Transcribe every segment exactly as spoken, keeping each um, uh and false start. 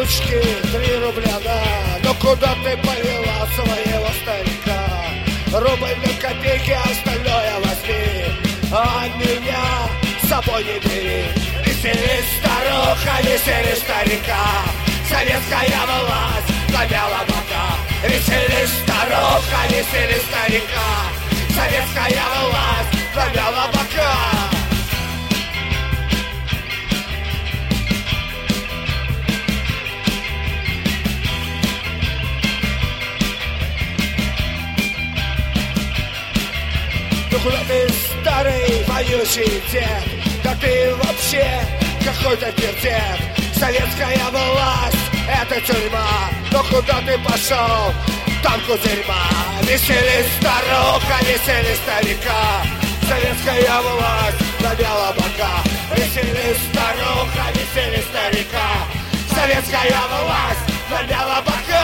ручки, три рубля, да. Но куда ты повела своего старика? Рубль на копейки, а остальное возьми. А меня с собой не бери. Весели старуха, весели старика. Советская власть сломяла бока. Весели старуха, весели старика. Советская власть сломяла бока. Ну куда ты, старый вонючий дед? Да ты вообще какой-то пердед. Советская власть — это тюрьма. Но куда ты пошел? Там кузырьма. Весели старуха, весели старика. Советская власть сломяла бока. Весели старуха, весели старика. Советская власть сломяла бока.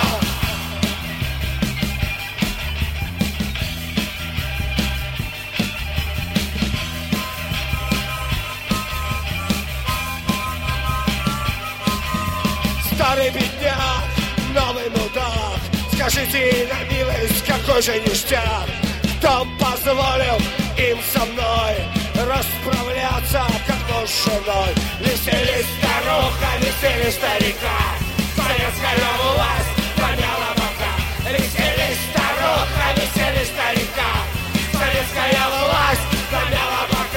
Старый бедняк, новый мудак, скажите на милость, какой же ништяк. Кто позволил им со мной расправляться, как муж с женой? Весели старуха, весели старика. Советская власть сломяла бока. Весели старуха, весели старика. Советская власть сломяла бока.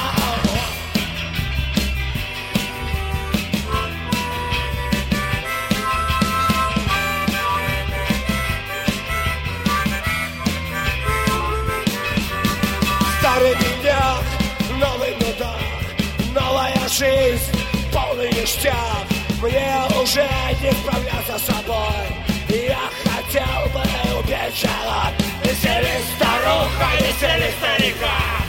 Старый бедняк, новый мудак, новая жизнь, полный ништяк. Мне уже не справляться с собой. Я хотел бы убить жалоб. Весели старуха, весели старика.